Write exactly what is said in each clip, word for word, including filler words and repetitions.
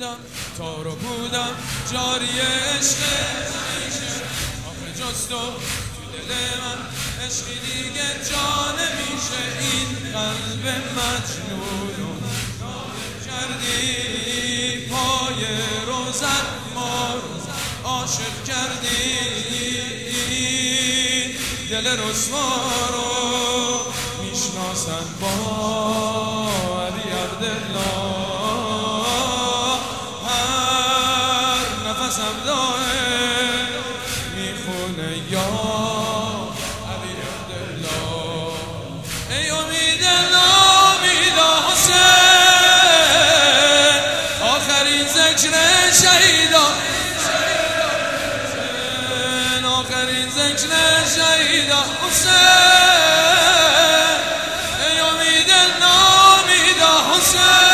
بودم تا رو بودم جاری عشق همیشه آخه جز تو تو دل من عشقی دیگه جا نمیشه این قلب مجنونو کردی پای روزت ما رو عاشق کردی دل رسوا رو میشناسن با علی عبدالله هر نفسم داره میخونه یا علی عبدالله ای امید نامید حسین آخرین ذکر شهیدا آخرین ذکر شهیدا حسین ای امید نامید حسین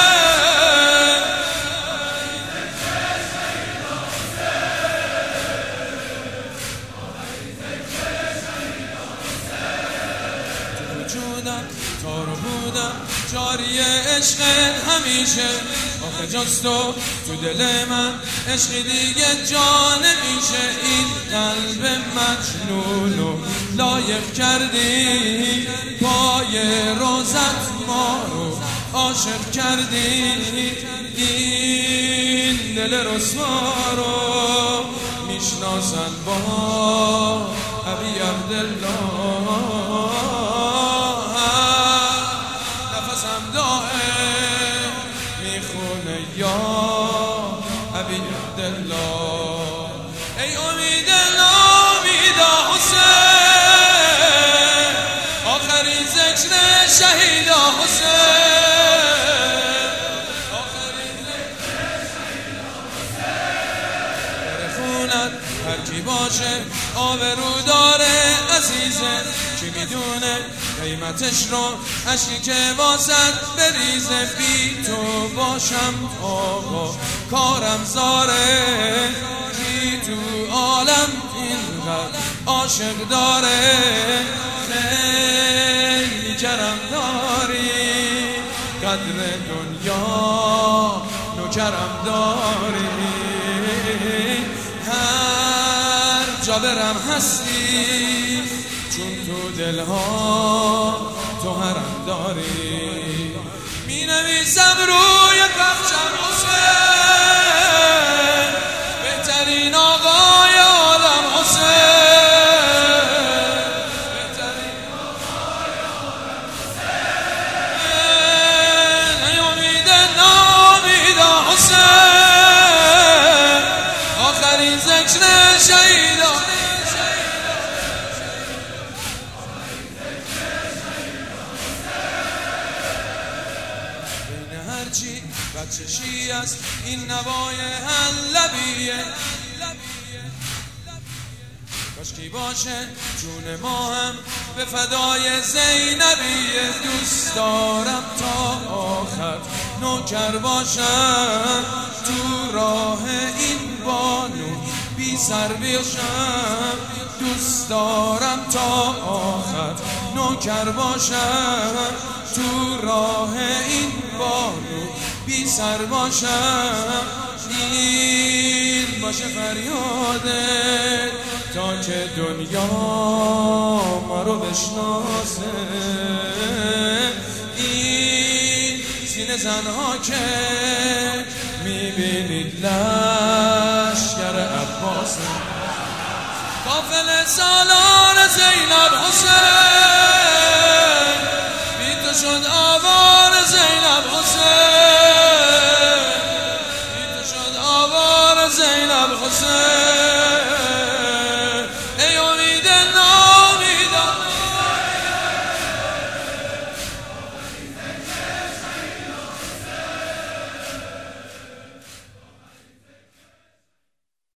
تو وجودم تا رو بودم جاری عشق همیشه آخه جز تو تو دل من عشقی دیگه جا نمیشه این قلب مجنونو لایق کردی پای روزت ما رو عاشق کردی این دل رسوا رو میشناسن با ابی عبدالله نفسم دائم میخونه یا ابی عبدالله ای امید نامید حسین آخرین ذکر شهیدا حسین آخرین ذکر شهیدا حسین خونت هر کی باشه آبرو داره عزیزه کی میدونه قیمتش رو عشقی که واسد بریزه بی تو باشم آقا کارم زاره کی تو عالم اینقدر عاشق داره خیلی کرم داری قدر دنیا نوکرم داری هر جا برم هستی چون تو دلها تو حرم داری می نویسم روی بخشم حسین بهترین آقای عالم حسین بهترین آقای عالم حسین ای امید نامید حسین آخرین ذکر شهیدا هرچی بچشی است این نوای حلبیه کاشکی باشه جون ما هم به فدای زینبیه دوست دارم تا آخر نوکر باشم تو راه این بانو بی سر بیشم دوست دارم تا آخر نوکر باشم تو راه این بانو بی سر باشم این باشه فریاده تا که دنیا ما رو بشناسه این سینه زنها که میبینید لشکر عباسه قافل سالار زینب حسین